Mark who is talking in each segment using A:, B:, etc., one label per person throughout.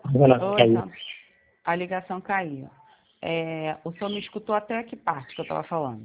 A: Renato,
B: Oi,
A: caiu.
B: então, a ligação caiu. O senhor me escutou até que parte que eu estava falando?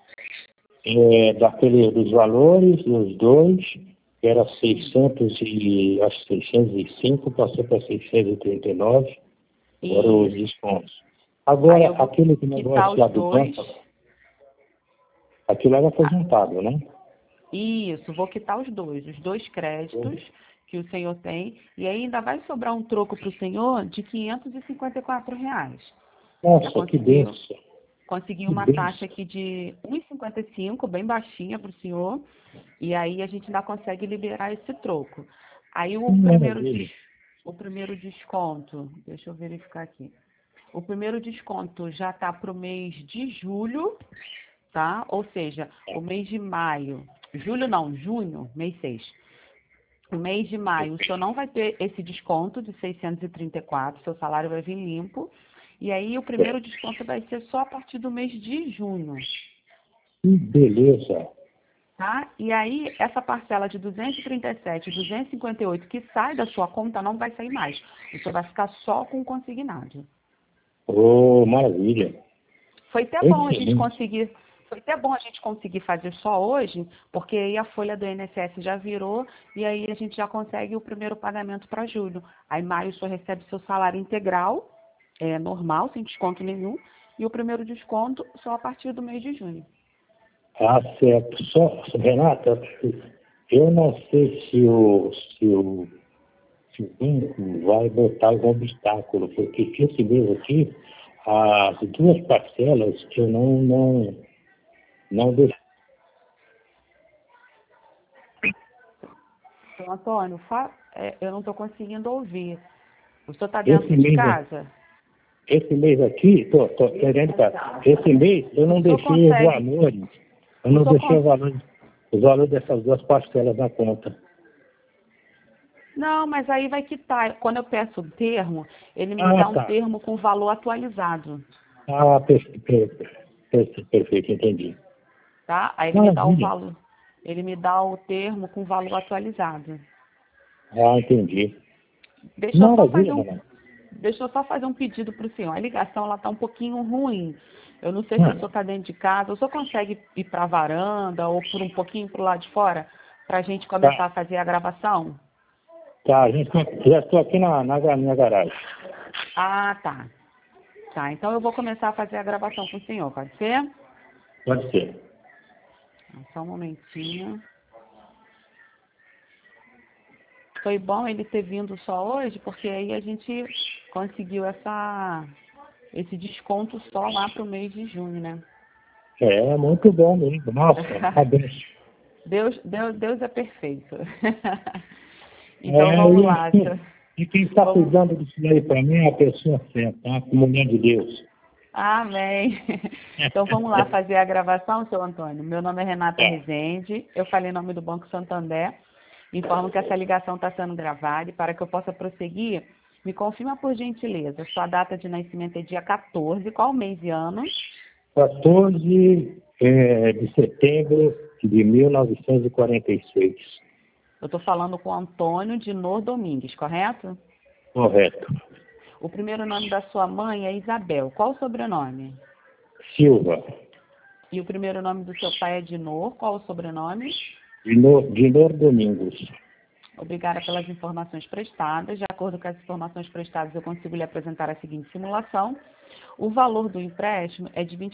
A: Dos valores, dos dois, que era 600 e, acho que 605, passou para 639, agora os
B: Isso.
A: descontos.
B: Aí
A: Agora,
B: eu vou
A: aquele
B: quitar
A: negócio lá
B: os
A: do
B: dois.
A: banco, aquilo era aposentado, né?
B: Isso, vou quitar os dois créditos que o senhor tem, e aí ainda vai sobrar um troco para o senhor de R$ 554. Já
A: Nossa, que
B: conseguiu?
A: benção,
B: Consegui
A: que
B: uma taxa
A: benção.
B: aqui de 1,55, bem baixinha para o senhor, e aí a gente ainda consegue liberar esse troco. Aí
A: Que maravilha.
B: o primeiro desconto, deixa eu verificar aqui. O primeiro desconto já está para o mês de julho, tá? Ou seja, o mês de maio, julho não, junho, mês 6. O mês de maio, o senhor não vai ter esse desconto de 634, seu salário vai vir limpo. E aí o primeiro desconto vai ser só a partir do mês de junho,
A: Que beleza.
B: tá? E aí essa parcela de 237, 258 que sai da sua conta não vai sair mais. O senhor vai ficar só com o consignado.
A: Oh, maravilha.
B: Foi até bom a gente
A: Excelente.
B: conseguir, foi até bom a gente conseguir fazer só hoje, porque aí a folha do INSS já virou e aí a gente já consegue o primeiro pagamento para julho. Aí maio o senhor recebe seu salário integral, normal, sem desconto nenhum, e o primeiro desconto só a partir do mês de junho.
A: Ah, certo. Renata, eu não sei se o banco vai botar algum obstáculo, porque esse mês aqui, as duas parcelas eu não deixo.
B: Então, Antônio, eu não estou conseguindo ouvir. O senhor está
A: Esse
B: dentro de
A: mês,
B: casa?
A: esse mês aqui, tô querendo, cara. Esse mês eu
B: O
A: não
B: senhor
A: deixei os
B: consegue,
A: valores, eu
B: o
A: não
B: senhor
A: deixei
B: cons-
A: os valores dessas duas parcelas na conta.
B: Não, mas aí vai quitar. Quando eu peço o termo, ele me
A: Ah,
B: dá um
A: tá.
B: termo com valor atualizado.
A: Ah, perfeito, entendi.
B: Tá? Aí ele me dá o
A: Maravilha.
B: valor, ele me dá o termo com valor atualizado.
A: Ah, entendi.
B: Deixa eu só
A: Maravilha,
B: fazer um,
A: Renato.
B: deixa eu só fazer um pedido para o senhor. A ligação ela tá um pouquinho ruim. Eu não sei se o senhor
A: Ah,
B: está dentro de casa. O senhor consegue ir para a varanda ou por um pouquinho para o lado de fora para a gente
A: tá,
B: começar a fazer a gravação?
A: tá, já estou aqui na minha garagem.
B: Ah, tá. Tá, então eu vou começar a fazer a gravação com o senhor, pode ser?
A: Pode ser.
B: Só um momentinho. Foi bom ele ter vindo só hoje, porque aí a gente conseguiu esse desconto só lá para o mês de junho, né?
A: É muito bom mesmo. Nossa, parabéns.
B: Deus é perfeito. Então
A: É,
B: vamos lá.
A: e quem está
B: Vamos.
A: cuidando disso aí para mim é a pessoa certa, tá? A mulher de Deus.
B: Amém. Então vamos lá fazer a gravação, seu Antônio. Meu nome é Renata
A: Tá.
B: Rezende. Eu falei em nome do Banco Santander. Informo que essa ligação está sendo gravada e para que eu possa prosseguir, me confirma por gentileza. Sua data de nascimento é dia 14. Qual mês e ano?
A: 14 de setembro de 1946.
B: Eu estou falando com Antônio Dinor Domingues, correto?
A: Correto.
B: O primeiro nome da sua mãe é Isabel. Qual o sobrenome?
A: Silva.
B: E o primeiro nome do seu pai é Dinor. Qual o sobrenome?
A: Dinor Domingos.
B: Obrigada pelas informações prestadas. De acordo com as informações prestadas, eu consigo lhe apresentar a seguinte simulação. O valor do empréstimo é de R$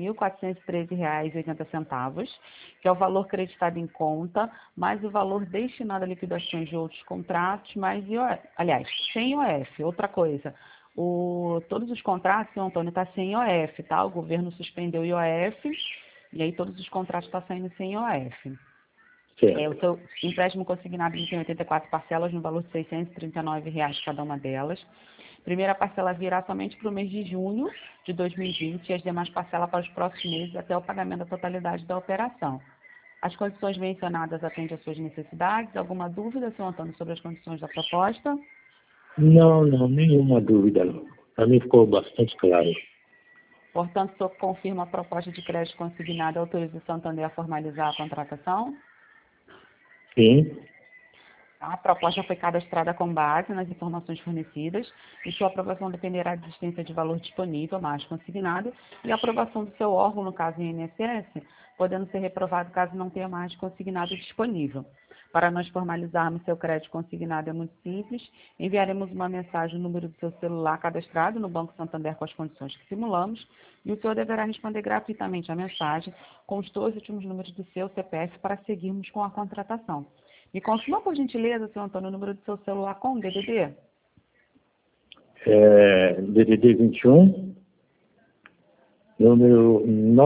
B: 29.413,80, que é o valor creditado em conta, mais o valor destinado a liquidações de outros contratos, mais IOF. Aliás, sem IOF. Outra coisa, todos os contratos, seu Antônio, está sem IOF, tá? O governo suspendeu o IOF e aí todos os contratos estão saindo sem IOF. O
A: Certo.
B: seu empréstimo consignado tem 84 parcelas no valor de R$ 639 cada uma delas. Primeira parcela virá somente para o mês de junho de 2020 e as demais parcelas para os próximos meses até o pagamento da totalidade da operação. As condições mencionadas atendem às suas necessidades? Alguma dúvida, senhor Antônio, sobre as condições da proposta?
A: Não, nenhuma dúvida. Para mim ficou bastante claro.
B: Portanto, o senhor confirma a proposta de crédito consignada e autoriza o Santander a formalizar a contratação?
A: Sim.
B: A proposta foi cadastrada com base nas informações fornecidas e sua aprovação dependerá da existência de valor disponível, mais consignado, e a aprovação do seu órgão, no caso INSS, podendo ser reprovado caso não tenha mais consignado disponível. Para nós formalizarmos seu crédito consignado é muito simples, enviaremos uma mensagem no número do seu celular cadastrado no Banco Santander com as condições que simulamos, e o senhor deverá responder gratuitamente a mensagem com os 2 últimos números do seu CPF para seguirmos com a contratação. Me confirma, por gentileza, senhor Antônio, o número do seu celular com o DDD?
A: DDD 21, número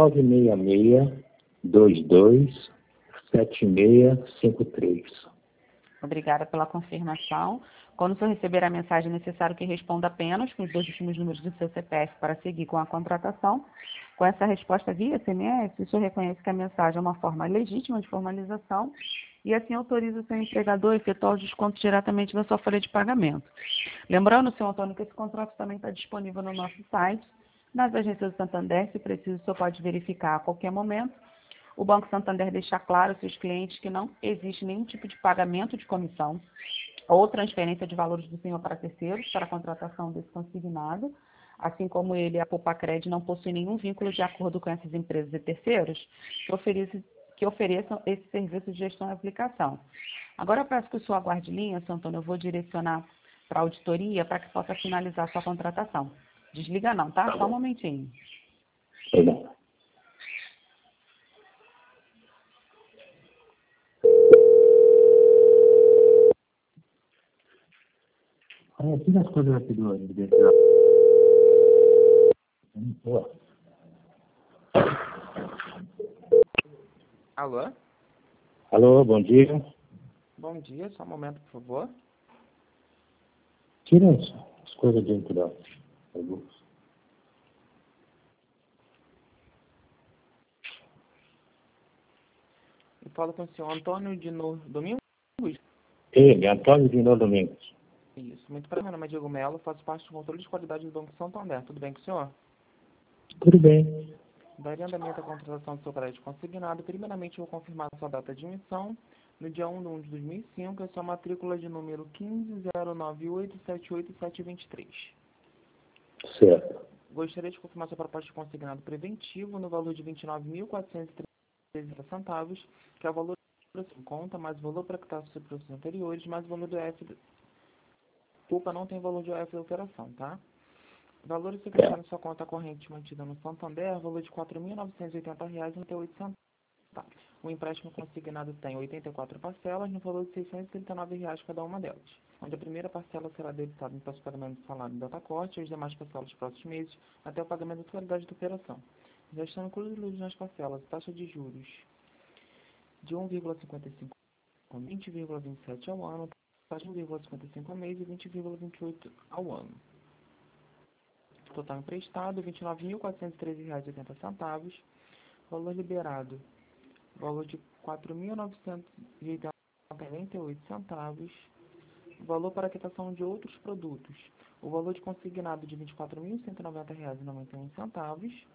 A: 966-22-7653.
B: Obrigada pela confirmação. Quando o senhor receber a mensagem, é necessário que responda apenas com os 2 últimos números do seu CPF para seguir com a contratação. Com essa resposta via SMS, o senhor reconhece que a mensagem é uma forma legítima de formalização e assim autoriza o seu empregador a efetuar os descontos diretamente na sua folha de pagamento. Lembrando, senhor Antônio, que esse contrato também está disponível no nosso site, nas agências do Santander, se preciso, o senhor pode verificar a qualquer momento. O Banco Santander deixa claro aos seus clientes que não existe nenhum tipo de pagamento de comissão ou transferência de valores do senhor para terceiros para a contratação desse consignado, assim como ele, a Poupa-Cred, não possui nenhum vínculo de acordo com essas empresas e terceiros que ofereçam esse serviço de gestão e aplicação. Agora eu peço que o senhor aguarde linha, senhor Antônio, eu vou direcionar para a auditoria para que possa finalizar a sua contratação. Desliga não, tá? Só um momentinho.
A: Tá bom. Tira as coisas aqui do dentro. Pô.
C: Alô?
A: Alô, bom dia.
C: Bom dia, só um momento, por favor.
A: Tira as coisas dentro da bolsa.
C: Eu falo com o senhor Antônio de Domingos?
A: Ele, Antônio Dino Domingos.
C: Isso, muito prazer, meu nome é Diego Melo, faço parte do controle de qualidade do Banco Santander. Tudo bem com o senhor?
A: Tudo bem.
C: Daria andamento à contratação do seu crédito consignado. Primeiramente, eu vou confirmar a sua data de emissão. No dia 1 de 2005, a sua matrícula de número 1509878723.
A: Certo.
C: Gostaria de confirmar sua proposta de consignado preventivo no valor de R$ 29.413, que é o valor da sua conta, mais o valor para quitar os preços anteriores, mais o valor do EF. Poupa não tem valor de OF da operação, tá? O valor a ser colocado na sua conta corrente mantida no Santander, valor de R$ 4.980,98. O empréstimo consignado tem 84 parcelas, no valor de R$ 639 cada uma delas, onde a primeira parcela será debitada no próximo pagamento do salário da corte e as demais parcelas dos próximos meses, até o pagamento da totalidade da operação. Já estão incluídos nas parcelas taxa de juros de 1,55 a 20,27 ao ano, taxa de 1,55 ao mês e 20,28 ao ano. Total emprestado, R$ 29.413,80. Valor liberado, valor de R$ 4.980,98. Valor para quitação de outros produtos, o valor de consignado de R$ 24.190,91.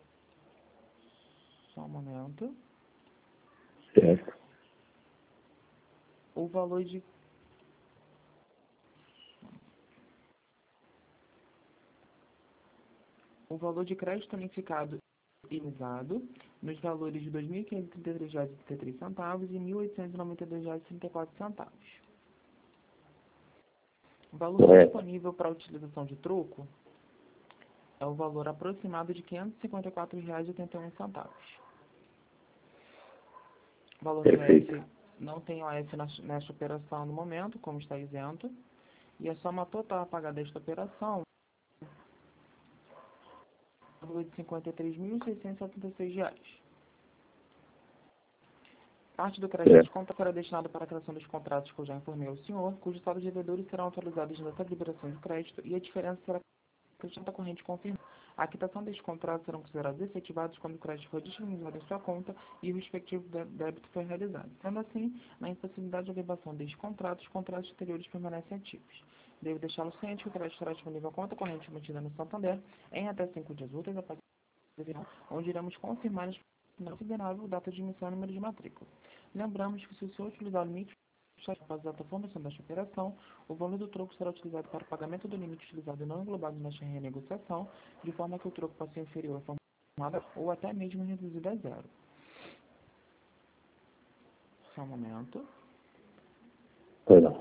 C: Só um momento.
A: Certo.
C: O valor de crédito unificado itemizado nos valores de R$ 2.533,33 e R$ 1.892,34. O valor disponível para utilização de troco é o valor aproximado de R$ 554,81. O valor do OF não tem OF nesta operação no momento, como está isento, e a soma total a pagar desta operação valor de R$ 53.676. Parte do crédito de conta será destinada para a criação dos contratos que eu já informei ao senhor, cujos saldos devedores serão atualizados nessa liberação de crédito e a diferença será acrescentada corrente confirmada. A quitação destes contratos serão considerados efetivados quando o crédito for disponibilizado em sua conta e o respectivo débito for realizado. Sendo assim, na impossibilidade de averbação destes contratos, os contratos anteriores permanecem ativos. Devo deixá-lo ciente que o crédito estará disponível à conta corrente mantida no Santander em até 5 dias úteis após a reunião, onde iremos confirmar considerável data de emissão e número de matrícula. Lembramos que se o senhor utilizar o limite após a formação desta operação, o valor do troco será utilizado para o pagamento do limite utilizado e não englobado nesta renegociação, de forma que o troco possa ser inferior à formada ou até mesmo reduzido a zero. Só um momento.
A: Pois não.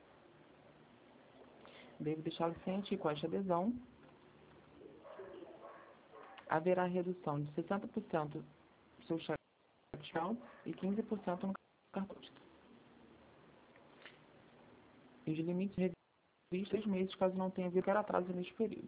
C: Devo deixá-lo ciente com esta adesão. Haverá redução de 60% do seu cheque fiscal e 15% no cartão. E os limites revistos 3 meses, caso não tenha havido qualquer atraso neste período.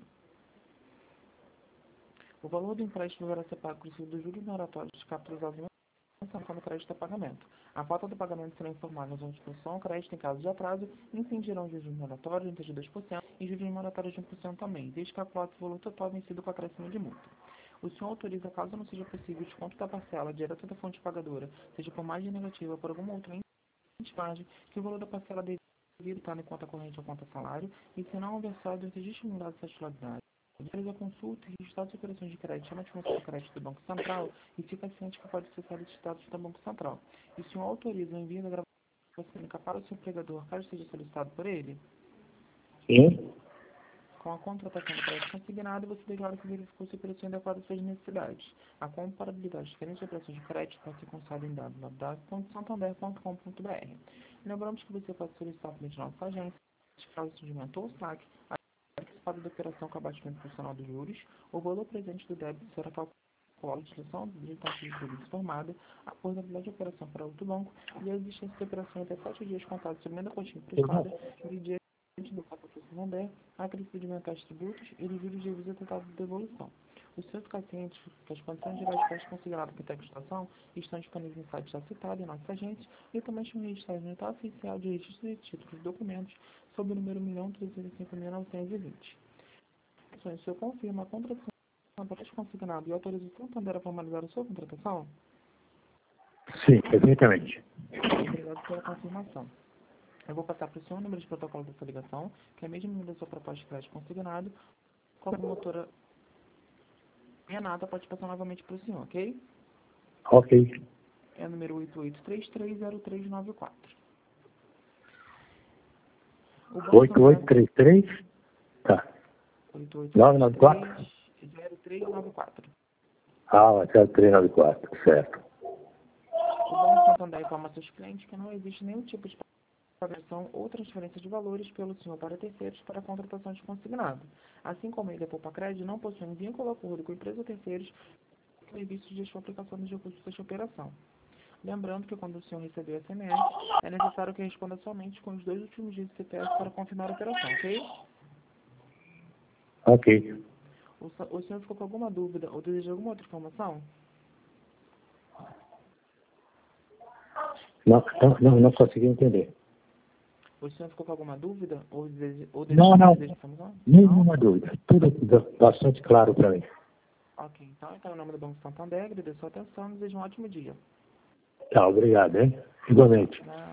C: O valor do empréstimo deverá ser pago inclusive dos juros moratórios capitalizados em sanção do crédito a pagamento. A falta do pagamento será informada na zona de discussão ao crédito em caso de atraso e incidirão juros moratórios entre 2% e juros moratórios de 1% também, desde que calculado o valor total vencido com acréscimo de multa. O senhor autoriza, caso não seja possível, o desconto da parcela direta da fonte pagadora, seja por margem negativa ou por alguma outra margem, que o valor da parcela devida estar em conta corrente ou conta salário, e se não houver saldo entre registro mudado de titularidade. Faz a consulta e registrar as operações de crédito, chama de função de crédito do Banco Central e fica ciente que pode acessar esses dados do Banco Central. E o senhor autoriza o envio da gravação para o seu empregador, caso seja solicitado por ele?
A: Sim.
C: Com a contratação do crédito consignado, você declara que verificou se operação adequada às suas necessidades. A comparabilidade de diferentes operações de crédito pode ser consultada em www.santander.com.br. Lembramos que você pode solicitar por nossa agência, caso o surgimento ou saque, participado da operação com abatimento funcional dos juros, o valor presente do débito será calculado a utilização de taxas de juros formada, a portabilidade de operação para outro banco e a existência de operação até 7 dias contados sobre a emenda contínua prestada de dia do Banco Santander, a crescimento de mercados tributos e dos juros de visa total de devolução. Os seus pacientes que as condições gerais de crédito consideradas para a prestação estão disponíveis no site já citado em nossa agência e também estão registrados no Estado Oficial de Registro de Títulos e Documentos sob o número 1.305.920. O senhor confirma a contratação do crédito consignado e autoriza o Santander a formalizar a sua contratação?
A: Sim, perfeitamente.
C: Obrigado pela confirmação. Eu vou passar para o senhor o número de protocolo dessa ligação, que é mesmo o número da sua proposta de crédito consignado. Com a promotora Renata, pode passar novamente para o senhor, ok?
A: Ok.
C: É o número 88330394.
A: 8833? Tá. 994?
C: 0394.
A: Ah, 0394, certo.
C: O Banco Santander informa a seus clientes que não existe nenhum tipo de pagação ou transferência de valores pelo senhor para terceiros para a contratação de consignado. Assim como ele, a Poupa Crédito, não possui vínculo ou acordo com empresa ou terceiros serviços de sua aplicação dos recursos desta operação. Lembrando que quando o senhor receber o SMS, é necessário que responda somente com os 2 últimos dígitos do CPF para confirmar a operação, ok?
A: Ok.
C: O senhor ficou com alguma dúvida ou deseja alguma outra informação?
A: Não consegui entender.
C: O senhor ficou com alguma dúvida ou deseja
A: Não.
C: informação?
A: Nenhuma dúvida. Tudo bastante claro para mim.
C: Ok, então em nome do Banco Santander, agradeço a atenção e desejo um ótimo dia.
A: Tá, obrigado, hein? Igualmente.